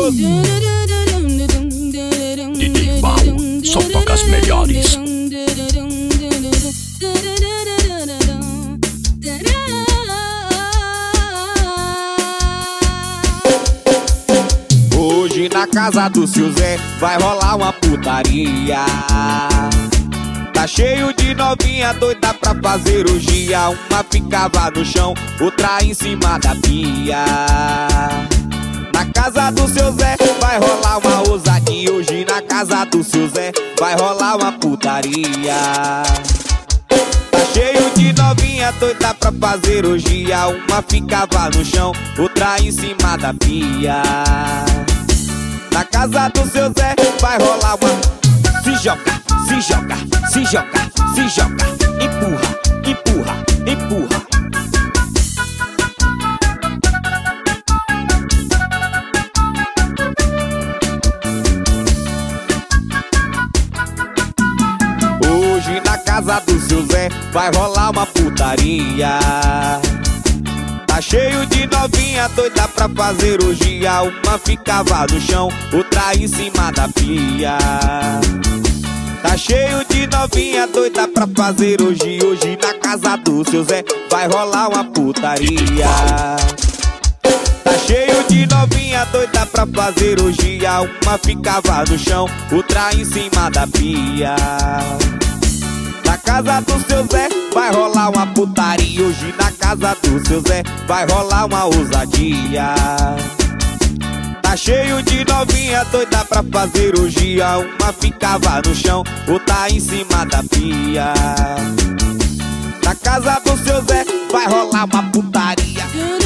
DJ Baú, só toca as melhores. Hoje na casa do seu Zé vai rolar uma putaria. Tá cheio de novinha doida pra fazer orgia. Uma ficava no chão, outra em cima da pia. Na casa do seu Zé vai rolar uma ousadia. Hoje na casa do seu Zé vai rolar uma putaria. Tá cheio de novinha doida pra fazer orgia. Uma ficava no chão, outra em cima da pia. Na casa do seu Zé vai rolar uma... Se joga, se joga, se joga, se joga. Empurra, empurra, empurra. Hoje na casa do seu Zé vai rolar uma putaria. Tá cheio de novinha doida pra fazer orgia. Uma ficava no chão, outra em cima da pia. Tá cheio de novinha doida pra fazer orgia. Hoje na casa do seu Zé vai rolar uma putaria. Tá cheio de novinha doida pra fazer orgia. Uma ficava no chão, outra em cima da pia. Na casa do seu Zé vai rolar uma putaria. Hoje na casa do seu Zé vai rolar uma ousadia. Tá cheio de novinha doida pra fazer orgia. Uma ficava no chão, outra em cima da pia. Na casa do seu Zé vai rolar uma putaria.